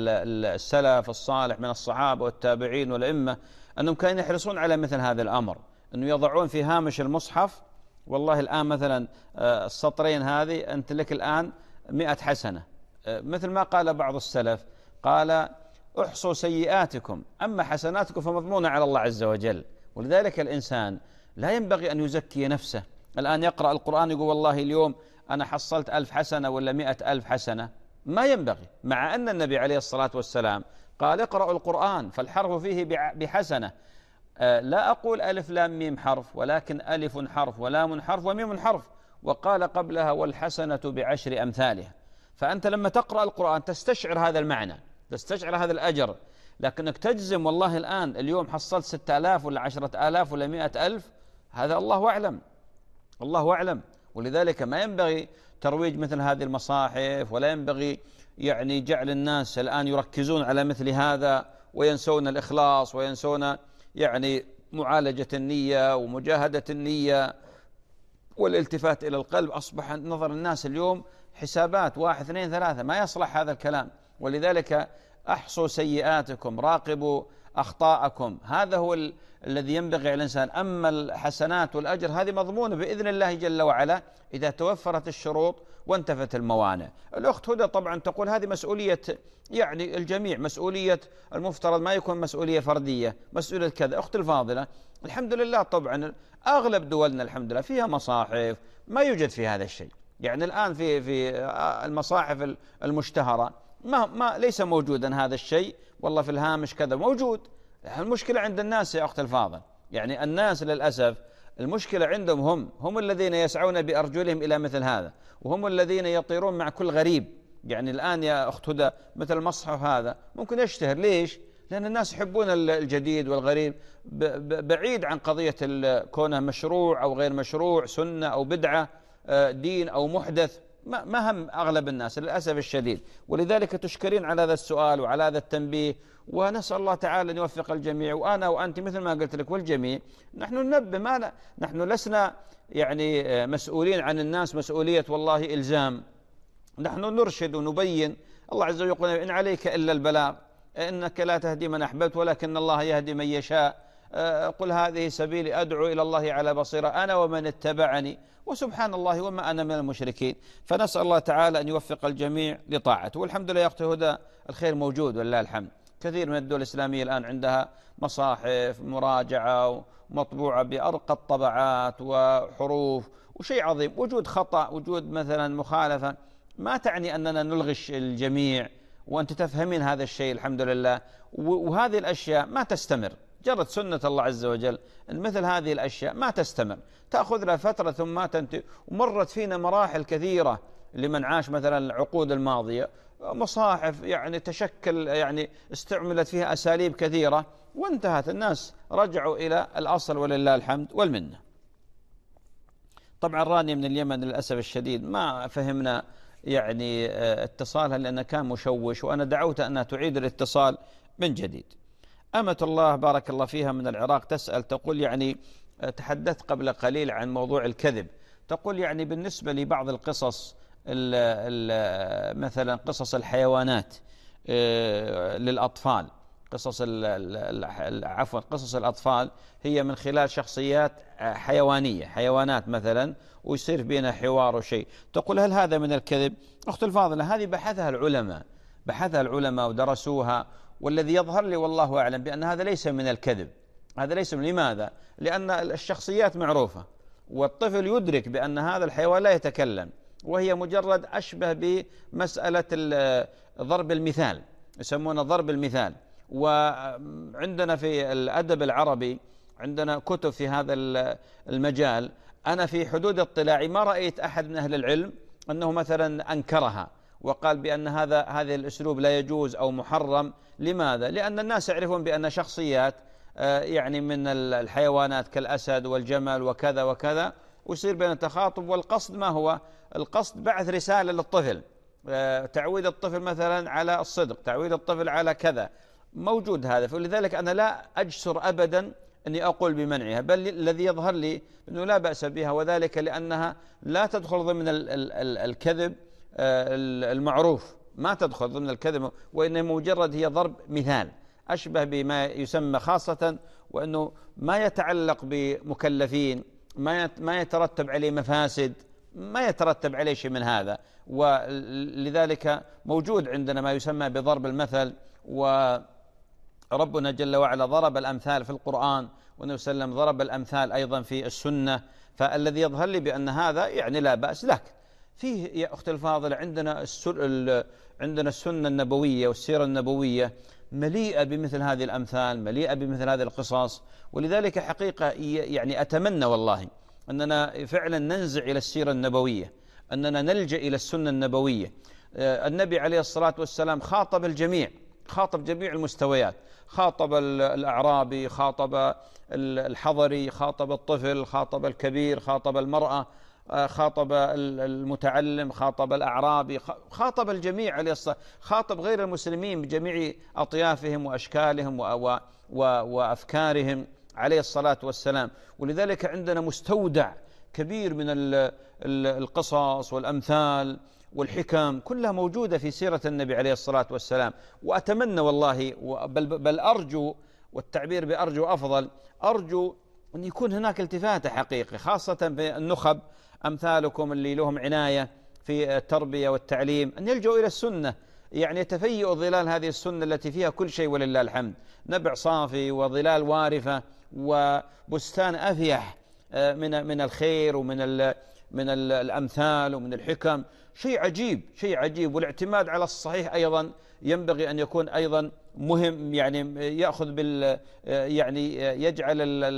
السلف الصالح من الصحابة والتابعين والأئمة أنهم كانوا يحرصون على مثل هذا الأمر، أنه يضعون في هامش المصحف والله الآن مثلا السطرين هذه أنت لك الآن 100 حسنة، مثل ما قال بعض السلف، قال احصوا سيئاتكم أما حسناتكم فمضمونة على الله عز وجل. ولذلك الإنسان لا ينبغي أن يزكي نفسه. الآن يقرأ القرآن يقول والله اليوم أنا حصلت 1000 حسنة ولا 100,000 حسنة، ما ينبغي، مع أن النبي عليه الصلاة والسلام قال اقرأوا القرآن فالحرف فيه بحسنة. لا أقول ألف لام ميم حرف، ولكن ألف حرف ولام حرف وميم حرف، وقال قبلها والحسنة بعشر أمثالها. فأنت لما تقرأ القرآن تستشعر هذا المعنى، تستشعر هذا الأجر، لكنك تجزم والله الآن اليوم حصلت 6,000 ولا 10,000 ولا 100,000، هذا الله أعلم، الله أعلم. ولذلك ما ينبغي ترويج مثل هذه المصاحف، ولا ينبغي يعني جعل الناس الآن يركزون على مثل هذا وينسون الإخلاص وينسون يعني معالجة النية ومجاهدة النية والالتفات إلى القلب. أصبح نظر الناس اليوم حسابات 1 2 3، ما يصلح هذا الكلام. ولذلك أحصوا سيئاتكم، راقبوا أخطاءكم، هذا هو الذي ينبغي على الإنسان. أما الحسنات والأجر هذه مضمونة بإذن الله جل وعلا إذا توفرت الشروط وانتفت الموانع. الأخت هدى طبعا تقول هذه مسؤولية يعني الجميع، مسؤولية المفترض ما يكون مسؤولية فردية، مسؤولية كذا. أخت الفاضلة الحمد لله طبعا أغلب دولنا الحمد لله فيها مصاحف، ما يوجد في هذا الشيء. يعني الآن في المصاحف المشتهرة ما ليس موجودا هذا الشيء، والله في الهامش كذا موجود. المشكلة عند الناس يا أخت الفاضل، يعني الناس للأسف المشكلة عندهم هم الذين يسعون بأرجلهم إلى مثل هذا، وهم الذين يطيرون مع كل غريب. يعني الآن يا أخت هدى مثل المصحف هذا ممكن يشتهر، ليش؟ لأن الناس يحبون الجديد والغريب، بعيد عن قضية كونه مشروع أو غير مشروع، سنة أو بدعة، دين أو محدث، ما هم أغلب الناس للأسف الشديد. ولذلك تشكرين على هذا السؤال وعلى هذا التنبيه، ونسأل الله تعالى أن يوفق الجميع، وأنا وأنت مثل ما قلت لك والجميع نحن ننبه، نحن لسنا يعني مسؤولين عن الناس مسؤولية والله إلزام، نحن نرشد ونبين. الله عز وجل يقول إن عليك إلا البلاغ، إنك لا تهدي من أحببت ولكن الله يهدي من يشاء، قل هذه سبيلي أدعو إلى الله على بصيرة أنا ومن اتبعني وسبحان الله وما أنا من المشركين. فنسأل الله تعالى أن يوفق الجميع لطاعته. والحمد لله يا أختي هدى الخير موجود ولله الحمد. كثير من الدول الإسلامية الآن عندها مصاحف مراجعة ومطبوعة بأرقى الطبعات وحروف، وشيء عظيم. وجود خطأ، وجود مثلا مخالفة، ما تعني أننا نلغش الجميع، وأنت تفهمين هذا الشيء الحمد لله. وهذه الأشياء ما تستمر، جرت سنة الله عز وجل أن مثل هذه الأشياء ما تستمر، تأخذ لها فترة ثم تنتهي. ومرت فينا مراحل كثيرة لمن عاش مثلا العقود الماضية، مصاحف يعني تشكل، يعني استعملت فيها أساليب كثيرة وانتهت، الناس رجعوا إلى الأصل ولله الحمد والمنة. طبعا رانيا من اليمن للأسف الشديد ما فهمنا يعني اتصالها لأنه كان مشوش، وأنا دعوت أنها تعيد الاتصال من جديد. أمة الله بارك الله فيها من العراق تسأل تقول يعني تحدثت قبل قليل عن موضوع الكذب، تقول يعني بالنسبة لبعض القصص مثلا قصص الحيوانات للأطفال، عفوا قصص الأطفال هي من خلال شخصيات حيوانات مثلا، ويصير بينها حوار وشيء، تقول هل هذا من الكذب؟ أخت الفاضلة هذه بحثها العلماء ودرسوها، والذي يظهر لي والله أعلم بأن هذا ليس من الكذب، هذا ليس من. لماذا؟ لأن الشخصيات معروفة، والطفل يدرك بأن هذا الحيوان لا يتكلم، وهي مجرد أشبه بمسألة ضرب المثال، يسمونه ضرب المثال. وعندنا في الأدب العربي عندنا كتب في هذا المجال، أنا في حدود اطلاعي ما رأيت أحد من أهل العلم أنه مثلا أنكرها وقال بأن هذا الأسلوب لا يجوز أو محرم. لماذا؟ لأن الناس يعرفون بأن شخصيات يعني من الحيوانات كالأسد والجمل وكذا وكذا، ويصير بين التخاطب، والقصد ما هو؟ القصد بعث رسالة للطفل، تعويد الطفل مثلا على الصدق، تعويد الطفل على كذا، موجود هذا. فلذلك أنا لا أجسر أبدا أني أقول بمنعها، بل الذي يظهر لي أنه لا بأس بها، وذلك لأنها لا تدخل ضمن الكذب المعروف، ما تدخل ضمن الكذب، وإنما مجرد هي ضرب مثال أشبه بما يسمى خاصة، وأنه ما يتعلق بمكلفين، ما يترتب عليه مفاسد، ما يترتب عليه شيء من هذا. ولذلك موجود عندنا ما يسمى بضرب المثل، وربنا جل وعلا ضرب الأمثال في القرآن، والنبي صلى الله عليه وسلم ضرب الأمثال أيضا في السنة. فالذي يظهر لي بأن هذا يعني لا بأس. لكن فيه يا أخت الفاضلة عندنا السنة النبوية والسيرة النبوية مليئة بمثل هذه الأمثال، مليئة بمثل هذه القصص. ولذلك حقيقة يعني أتمنى والله أننا فعلا ننزع إلى السيرة النبوية، أننا نلجأ إلى السنة النبوية. النبي عليه الصلاة والسلام خاطب الجميع، خاطب جميع المستويات، خاطب الأعرابي، خاطب الحضري، خاطب الطفل، خاطب الكبير، خاطب المرأة، خاطب المتعلم، خاطب الأعرابي، خاطب الجميع عليه الصلاة، خاطب غير المسلمين بجميع أطيافهم وأشكالهم وأفكارهم عليه الصلاة والسلام. ولذلك عندنا مستودع كبير من القصص والأمثال والحكم كلها موجودة في سيرة النبي عليه الصلاة والسلام. وأتمنى والله بل أرجو، والتعبير بأرجو أفضل، أرجو أن يكون هناك التفاتة حقيقي، خاصة في النخب أمثالكم اللي لهم عناية في التربية والتعليم، أن يلجوا إلى السنة، يعني يتفيئوا ظلال هذه السنة التي فيها كل شيء ولله الحمد، نبع صافي وظلال وارفة وبستان أفيح من الخير من الأمثال ومن الحكم. شيء عجيب. والاعتماد على الصحيح أيضا ينبغي أن يكون أيضا مهم، يعني يأخذ يعني يجعل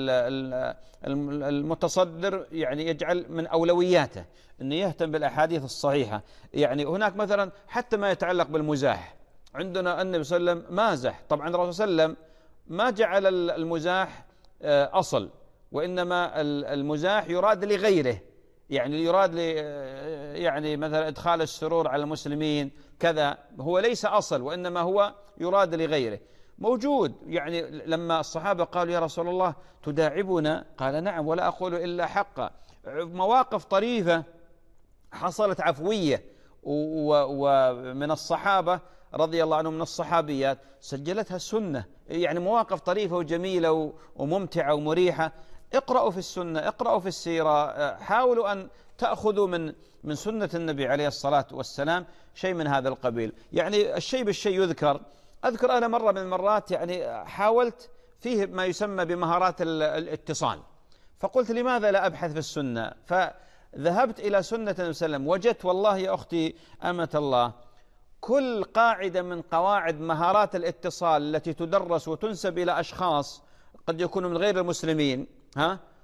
المتصدر يعني يجعل من أولوياته أنه يهتم بالأحاديث الصحيحة. يعني هناك مثلا حتى ما يتعلق بالمزاح، عندنا النبي صلى الله عليه وسلم مازح، طبعا الرسول صلى الله عليه وسلم ما جعل المزاح أصل، وإنما المزاح يراد لغيره، يعني يراد يعني مثلا إدخال السرور على المسلمين كذا، هو ليس أصل وإنما هو يراد لغيره. موجود يعني لما الصحابة قالوا يا رسول الله تداعبنا، قال نعم ولا أقول إلا حقا. مواقف طريفة حصلت عفوية ومن الصحابة رضي الله عنهم من الصحابيات سجلتها السنة، يعني مواقف طريفة وجميلة وممتعة ومريحة. اقرأوا في السنة، اقرأوا في السيرة، حاولوا أن تأخذوا من سنة النبي عليه الصلاة والسلام شيء من هذا القبيل. يعني الشيء بالشيء أذكر أنا مرة من المرات يعني حاولت فيه ما يسمى بمهارات الاتصال، فقلت لماذا لا أبحث في السنة؟ فذهبت إلى سنة النبي صلى الله عليه وسلم، وجدت والله يا أختي أمة الله كل قاعدة من قواعد مهارات الاتصال التي تدرس وتنسب إلى أشخاص قد يكونوا من غير المسلمين،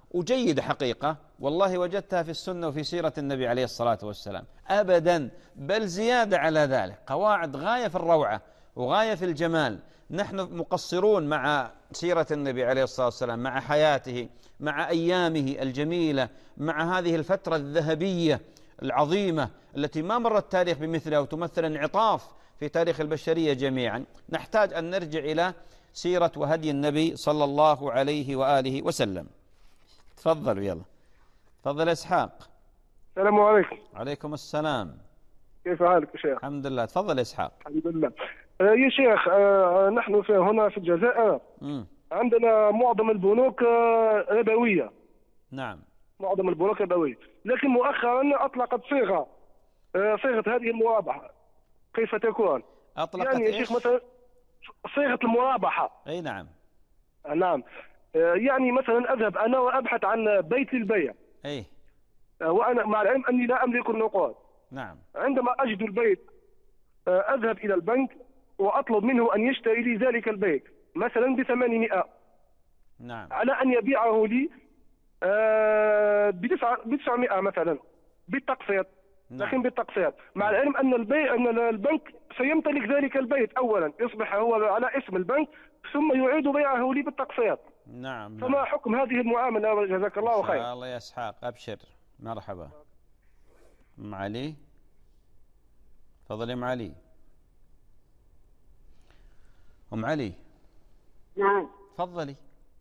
وجيدة حقيقة، والله وجدتها في السنة وفي سيرة النبي عليه الصلاة والسلام أبدا، بل زيادة على ذلك، قواعد غاية في الروعة وغاية في الجمال. نحن مقصرون مع سيرة النبي عليه الصلاة والسلام، مع حياته، مع أيامه الجميلة، مع هذه الفترة الذهبية العظيمة التي ما مر التاريخ بمثلها وتمثل انعطاف في تاريخ البشرية جميعا. نحتاج أن نرجع إلى سيرة وهدي النبي صلى الله عليه وآله وسلم. تفضلوا يلا. تفضل إسحاق. السلام عليكم. عليكم السلام. كيف حالك يا شيخ؟ الحمد لله. تفضل إسحاق. الحمد لله. يا شيخ، نحن هنا في الجزائر عندنا معظم البنوك ربوية. نعم. معظم البنوك ربوية، لكن مؤخرا أطلقت صيغة هذه المرابحة. كيف تكون؟ أطلقت يعني يا شيخ مثلا صيغة المرابحة. أي نعم. نعم. يعني مثلا أذهب أنا وأبحث عن بيت للبيع. أي. وأنا مع العلم أني لا أملك النقود. نعم. عندما أجد البيت أذهب إلى البنك وأطلب منه أن يشتري لي ذلك البيت مثلا ب800. نعم. على أن يبيعه لي ب900 مثلا بالتقسيط. نعم. لكن بالتقسيط، مع العلم أن البنك سيمتلك ذلك البيت أولا، يصبح هو على اسم البنك، ثم يعيد بيعه لي بالتقسيط. نعم. فما حكم هذه المعاملة؟ جزاك الله خير. إن شاء الله يا إسحاق، أبشر. مرحبا. أم علي. تفضلي أم علي. أم علي. نعم. تفضلي.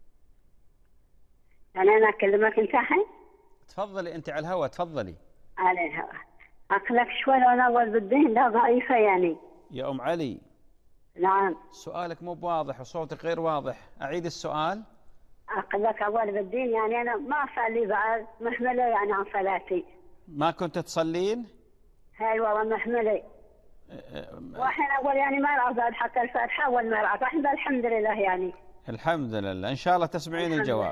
يعني أنا أكلمك أنت الحين؟ تفضلي أنت على الهواء، تفضلي. على الهواء. أقلك شوي وأنا أول بالدين لا ضعيفة يعني. يا أم علي. نعم. سؤالك مو واضح وصوتك غير واضح، أعيد السؤال. أقلك أول بالدين يعني أنا ما أصلي بعد، محملة يعني عن صلاتي. ما كنت تصلين؟ هاي والله محملة. وحين أول يعني ما أرعى حتى الفاتحة أول ما أرعى، الحمد لله يعني. الحمد لله، إن شاء الله تسمعين الجواب.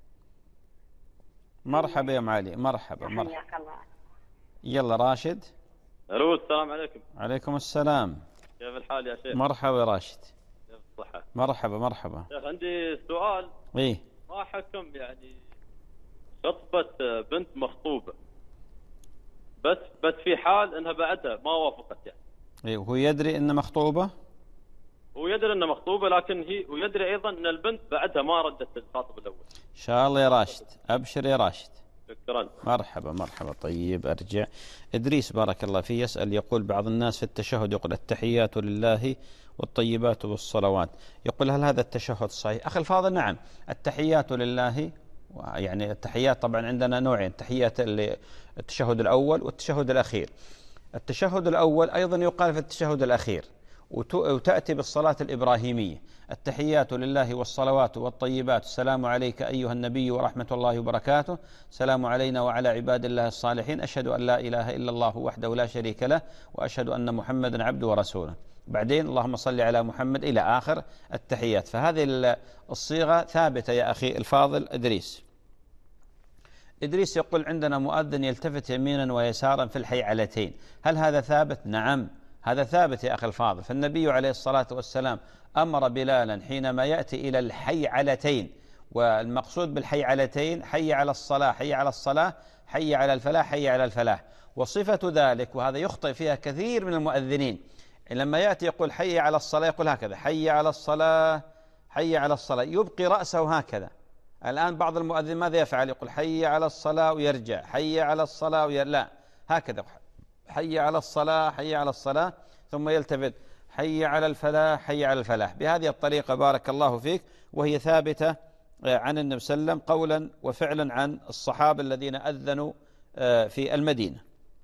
مرحبا يا أم علي. مرحبا. حياك الله. يلا راشد. الو، السلام عليكم. عليكم السلام. كيف الحال يا شيخ؟ مرحبا يا راشد. كيف الصحة؟ مرحبا مرحبا. شيخ عندي سؤال. إيه. ما حكم يعني خطبة بنت مخطوبة بس في حال انها بعدها ما وافقت يعني. إيه، وهو يدري إنها مخطوبة؟ هو يدري انها مخطوبة، لكن ويدري ايضا ان البنت بعدها ما ردت الخاطب الاول. إن شاء الله يا راشد، أبشر يا راشد. شكرا. مرحبا مرحبا. طيب أرجع. إدريس بارك الله فيه يسأل، يقول بعض الناس في التشهد يقول التحيات لله والطيبات والصلوات، يقول هل هذا التشهد صحيح؟ أخي الفاضل، نعم، التحيات لله، يعني التحيات طبعا عندنا نوعين، تحيات التشهد الأول والتشهد الأخير. التشهد الأول أيضا يقال في التشهد الأخير، وتأتي بالصلاة الإبراهيمية، التحيات لله والصلوات والطيبات، السلام عليك أيها النبي ورحمة الله وبركاته، سلام علينا وعلى عباد الله الصالحين، أشهد أن لا إله إلا الله وحده لا شريك له وأشهد أن محمدا عبده ورسوله. بعدين اللهم صل على محمد إلى آخر التحيات. فهذه الصيغة ثابتة يا أخي الفاضل إدريس. إدريس يقول عندنا مؤذن يلتفت يمينا ويسارا في الحيعلتين، هل هذا ثابت؟ نعم، هذا ثابت يا أخي الفاضل. فالنبي عليه الصلاة والسلام أمر بلالا حينما يأتي إلى الحيعلتين، والمقصود بالحيعلتين حي على الصلاة، حي على الصلاة، حي على الفلاح، حي على الفلاح. وصفة ذلك، وهذا يخطئ فيها كثير من المؤذنين، لما يأتي يقول حي على الصلاة يقول هكذا، حي على الصلاة، حي على الصلاة، يبقي رأسه هكذا. الآن بعض المؤذن ماذا يفعل؟ يقول حي على الصلاة ويرجع، حي على الصلاة لا، هكذا، حي على الصلاة، حي على الصلاة، ثم يلتفت حي على الفلاح، حي على الفلاح، بهذه الطريقة بارك الله فيك، وهي ثابتة عن النبي صلى الله عليه وسلم قولا وفعلا عن الصحابة الذين أذنوا في المدينة.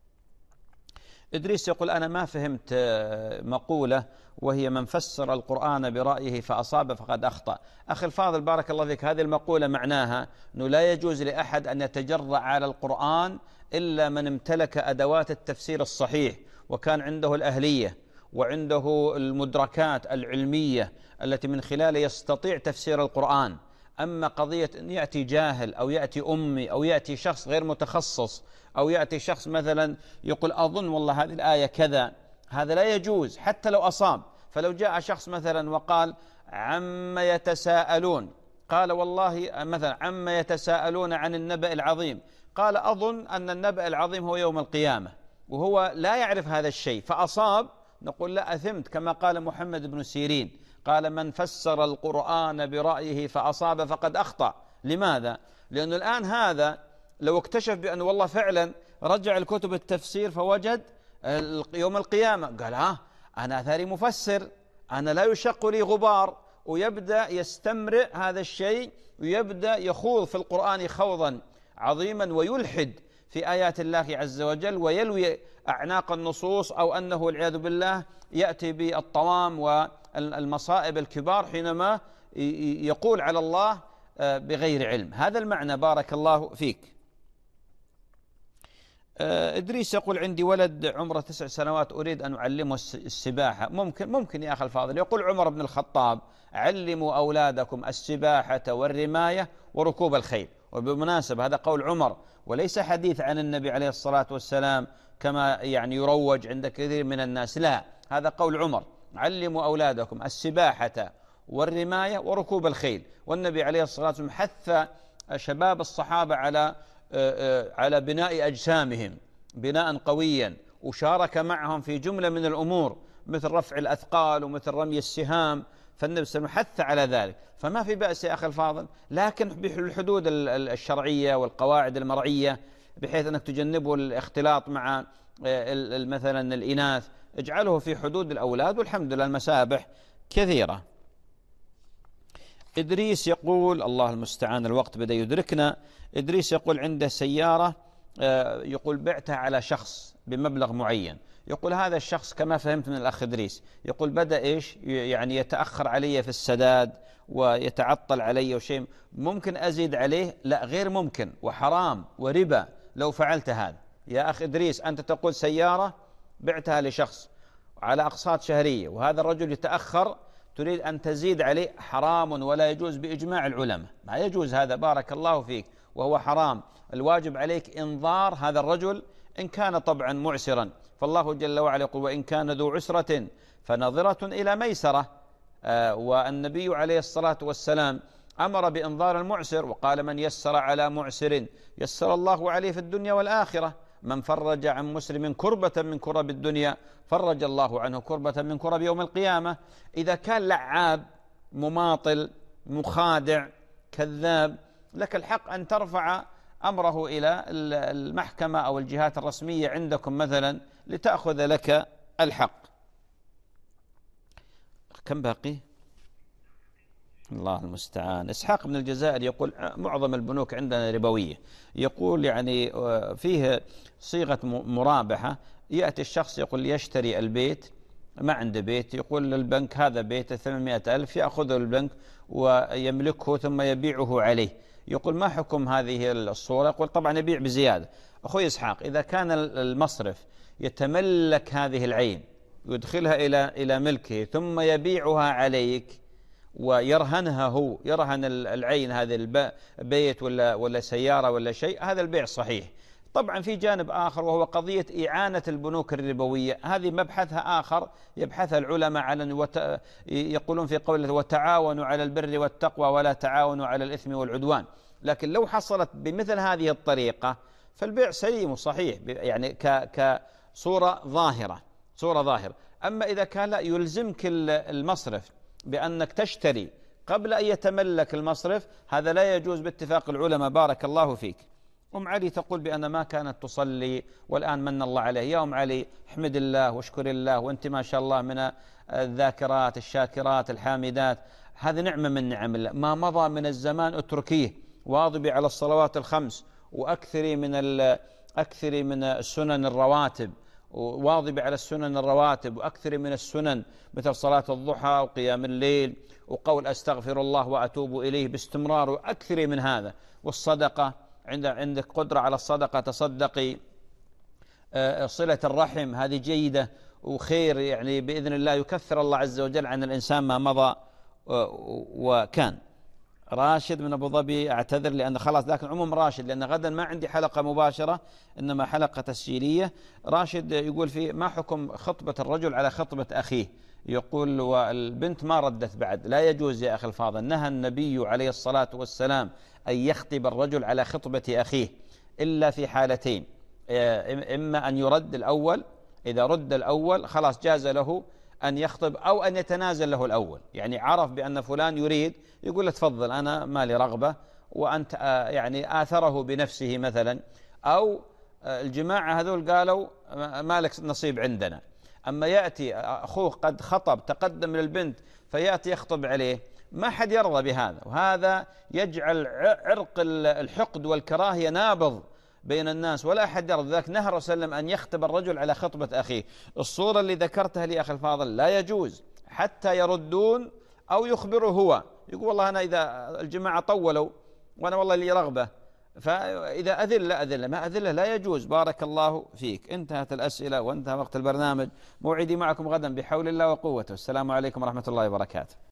إدريس يقول أنا ما فهمت مقولة وهي من فسر القرآن برأيه فأصاب فقد أخطأ. أخي الفاضل بارك الله فيك، هذه المقولة معناها أنه لا يجوز لأحد أن يتجرأ على القرآن إلا من امتلك أدوات التفسير الصحيح، وكان عنده الأهلية وعنده المدركات العلمية التي من خلالها يستطيع تفسير القرآن. أما قضية أن يأتي جاهل أو يأتي أمي أو يأتي شخص غير متخصص أو يأتي شخص مثلا يقول أظن والله هذه الآية كذا، هذا لا يجوز حتى لو أصاب. فلو جاء شخص مثلا وقال عما يتساءلون، قال والله مثلا عما يتساءلون عن النبأ العظيم، قال أظن أن النبأ العظيم هو يوم القيامة، وهو لا يعرف هذا الشيء فأصاب، نقول لا أثمت، كما قال محمد بن سيرين قال من فسر القرآن برأيه فأصاب فقد أخطأ. لماذا؟ لأنه الآن هذا لو اكتشف بأن والله فعلا رجع الكتب التفسير فوجد يوم القيامة، قال أنا أثري مفسر، أنا لا يشق لي غبار، ويبدأ يستمرئ هذا الشيء ويبدأ يخوض في القرآن خوضا عظيما ويلحد في آيات الله عز وجل ويلوي أعناق النصوص، أو أنه والعياذ بالله يأتي بالطوام والمصائب الكبار حينما يقول على الله بغير علم. هذا المعنى. بارك الله فيك. إدريس يقول عندي ولد عمره 9 سنوات أريد أن أعلمه السباحة، ممكن يا أخي الفاضل. يقول عمر بن الخطاب علموا أولادكم السباحة والرماية وركوب الخيل. وبمناسبة هذا قول عمر وليس حديث عن النبي عليه الصلاة والسلام كما يعني يروج عند كثير من الناس، لا، هذا قول عمر، علموا أولادكم السباحة والرماية وركوب الخيل. والنبي عليه الصلاة والسلام حث شباب الصحابة على بناء أجسامهم بناء قويا، وشارك معهم في جملة من الأمور مثل رفع الأثقال ومثل رمي السهام، فالنبي صلى الله عليه وسلم حث على ذلك. فما في بأس يا أخي الفاضل، لكن بالحدود الشرعية والقواعد المرعية، بحيث أنك تجنبه الاختلاط مع مثلا الإناث، اجعله في حدود الأولاد، والحمد لله المسابح كثيرة. إدريس يقول الله المستعان الوقت بدأ يدركنا. إدريس يقول عنده سيارة، يقول بعتها على شخص بمبلغ معين، يقول هذا الشخص كما فهمت من الأخ إدريس يقول بدأ يعني يتأخر علي في السداد ويتعطل علي وشيء، ممكن أزيد عليه؟ لا، غير ممكن، وحرام وربا لو فعلت هذا. يا أخ إدريس أنت تقول سيارة بعتها لشخص على أقساط شهرية، وهذا الرجل يتأخر، تريد أن تزيد عليه، حرام ولا يجوز بإجماع العلماء، ما يجوز هذا، بارك الله فيك، وهو حرام. الواجب عليك إنظار هذا الرجل إن كان طبعا معسرا، فالله جل وعلا يقول وإن كان ذو عسرة فنظرة إلى ميسرة. والنبي عليه الصلاة والسلام أمر بإنظار المعسر، وقال من يسر على معسر يسر الله عليه في الدنيا والآخرة، من فرج عن مسلم كربة من كرب الدنيا فرج الله عنه كربة من كرب يوم القيامة. إذا كان لعاب مماطل مخادع كذاب، لك الحق أن ترفع أمره إلى المحكمة أو الجهات الرسمية عندكم مثلا لتأخذ لك الحق. كم باقي؟ الله المستعان. إسحاق من الجزائر يقول معظم البنوك عندنا ربوية، يقول يعني فيه صيغة مرابحة، يأتي الشخص يقول يشتري البيت، ما عنده بيت، يقول للبنك هذا بيت 800,000، يأخذه البنك ويملكه ثم يبيعه عليه. يقول ما حكم هذه الصورة؟ يقول طبعا يبيع بزيادة. أخوي إسحاق، إذا كان المصرف يتملك هذه العين يدخلها إلى ملكه ثم يبيعها عليك ويرهنها، هو يرهن العين هذه البيت ولا سيارة ولا شيء، هذا البيع صحيح. طبعا في جانب آخر وهو قضية إعانة البنوك الربوية، هذه مبحثها آخر يبحثها العلماء على يقولون في قوله وتعاونوا على البر والتقوى ولا تعاونوا على الإثم والعدوان. لكن لو حصلت بمثل هذه الطريقة فالبيع سليم وصحيح، يعني كصورة ظاهرة، صورة ظاهرة. أما إذا كان لا، يلزمك المصرف بأنك تشتري قبل أن يتملك المصرف، هذا لا يجوز باتفاق العلماء. بارك الله فيك. أم علي تقول بأن ما كانت تصلي والآن من الله عليه. يا أم علي احمد الله واشكر الله، وأنت ما شاء الله من الذاكرات الشاكرات الحامدات، هذه نعمة من نعم الله. ما مضى من الزمان اتركيه، واظبي على الصلوات الخمس، وأكثري من السنن الرواتب، واظبي على السنن الرواتب، وأكثري من السنن مثل صلاة الضحى وقيام الليل وقول أستغفر الله وأتوب إليه باستمرار، وأكثري من هذا. والصدقة، عندك قدرة على الصدقة تصدقي. صلة الرحم هذه جيدة وخير، يعني بإذن الله يكفر الله عز وجل عن الإنسان ما مضى وكان. راشد من أبو ظبي، أعتذر لأن خلاص، لكن عموم راشد، لأن غدا ما عندي حلقة مباشرة إنما حلقة تسجيلية. راشد يقول في ما حكم خطبة الرجل على خطبة أخيه؟ يقول والبنت ما ردت بعد. لا يجوز يا أخي الفاضل، نهى النبي عليه الصلاة والسلام أن يخطب الرجل على خطبة أخيه إلا في حالتين: إما أن يرد الأول، إذا رد الأول خلاص جاز له أن يخطب، أو أن يتنازل له الأول، يعني عرف بأن فلان يريد يقول له تفضل أنا ما لي رغبة، وأنت يعني آثره بنفسه مثلا، أو الجماعة هذول قالوا ما لك نصيب عندنا. أما يأتي أخوه قد خطب تقدم للبنت فيأتي يخطب عليه، ما حد يرضى بهذا، وهذا يجعل عرق الحقد والكراهية نابض بين الناس ولا أحد يرضى. ذاك نهى الرسول صلى الله عليه وسلم أن يخطب الرجل على خطبة أخيه. الصورة اللي ذكرتها لي أخي الفاضل لا يجوز حتى يردون أو يخبره هو، يقول والله أنا إذا الجماعة طولوا وأنا والله لي رغبة، فإذا أذل ما أذل لا يجوز. بارك الله فيك. انتهت الأسئلة وانتهى وقت البرنامج. موعدي معكم غدا بحول الله وقوته. السلام عليكم ورحمة الله وبركاته.